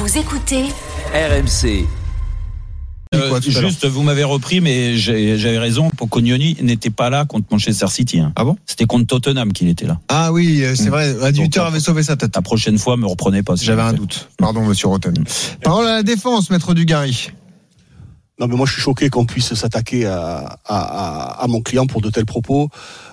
Vous écoutez RMC. Juste, vous m'avez repris, mais j'avais raison. Pocognoni n'était pas là contre Manchester City. Ah bon ? C'était contre Tottenham qu'il était là. Ah oui, c'est vrai. Adjuteur avait sauvé sa tête. La prochaine fois, me reprenez pas. J'avais un doute. Pardon, monsieur Roten. Parole à la défense, maître Dugarry. Non, mais moi, je suis choqué qu'on puisse s'attaquer à mon client pour de tels propos.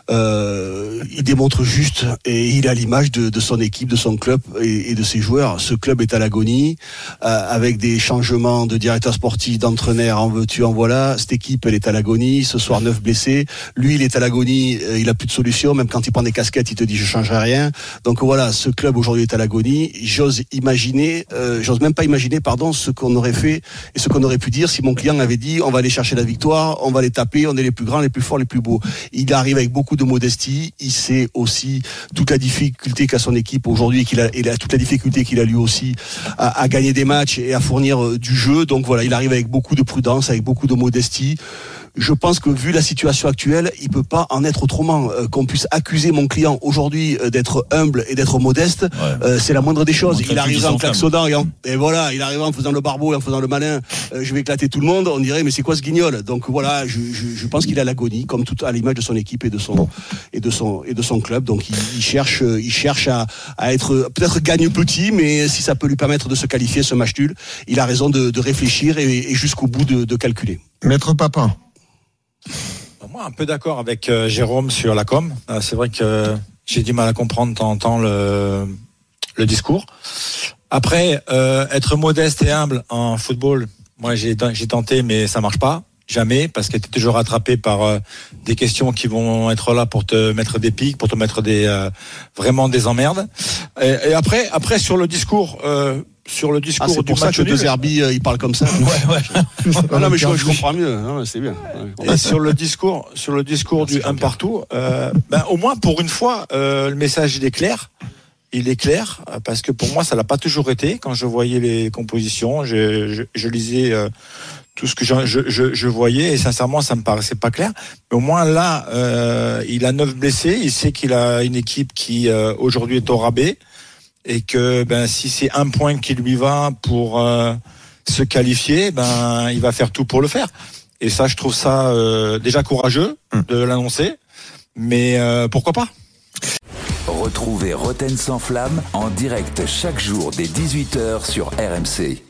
Il démontre juste, et il a l'image de son équipe, de son club et de ses joueurs. Ce club est à l'agonie, avec des changements de directeur sportif, d'entraîneur, en veux-tu, en voilà. Cette équipe, elle est à l'agonie. Ce soir, 9 blessés. Lui, il est à l'agonie. Il a plus de solution. Même quand il prend des casquettes, il te dit je changerai rien. Donc voilà, ce club aujourd'hui est à l'agonie. J'ose même pas imaginer, ce qu'on aurait fait et ce qu'on aurait pu dire si mon client avait dit on va aller chercher la victoire, on va les taper, on est les plus grands, les plus forts, les plus beaux. Il arrive avec beaucoup de modestie. Il sait aussi toute la difficulté qu'a son équipe aujourd'hui et toute la difficulté qu'il a lui aussi à gagner des matchs et à fournir du jeu. Donc voilà, il arrive avec beaucoup de prudence, avec beaucoup de modestie. Je pense que vu la situation actuelle, il peut pas en être autrement. Qu'on puisse accuser mon client aujourd'hui d'être humble et d'être modeste, c'est la moindre des choses. Il arrive en klaxonnant et voilà, il arrive en faisant le barbeau et en faisant le malin. Je vais éclater tout le monde. On dirait mais c'est quoi ce guignol ? Donc voilà, je pense qu'il a l'agonie, comme tout à l'image de son équipe et de son club. Donc il cherche à être peut-être gagne petit, mais si ça peut lui permettre de se qualifier ce match nul, il a raison de réfléchir et jusqu'au bout de calculer. Maître Papin. Moi, un peu d'accord avec Jérôme sur la com. C'est vrai que j'ai du mal à comprendre de temps en temps le discours. Après, être modeste et humble en football, moi j'ai tenté, mais ça marche pas. Jamais, parce que tu es toujours rattrapé par des questions qui vont être là pour te mettre des pics, pour te mettre vraiment des emmerdes. Et après sur le discours. Sur le discours c'est du pour ça match que nul. De Zerbi il parle comme ça. Non mais je comprends mieux. Non, c'est bien. Et sur le discours du un partout, au moins pour une fois, le message il est clair. Il est clair parce que pour moi ça l'a pas toujours été. Quand je voyais les compositions, je lisais tout ce que je voyais et sincèrement ça me paraissait pas clair. Mais au moins là, il a 9 blessés. Il sait qu'il a une équipe qui aujourd'hui est au rabais. Et que si c'est un point qui lui va pour se qualifier, il va faire tout pour le faire. Et ça, je trouve ça déjà courageux de l'annoncer, mais pourquoi pas ? Retrouvez Roten sans flamme en direct chaque jour dès 18h sur RMC.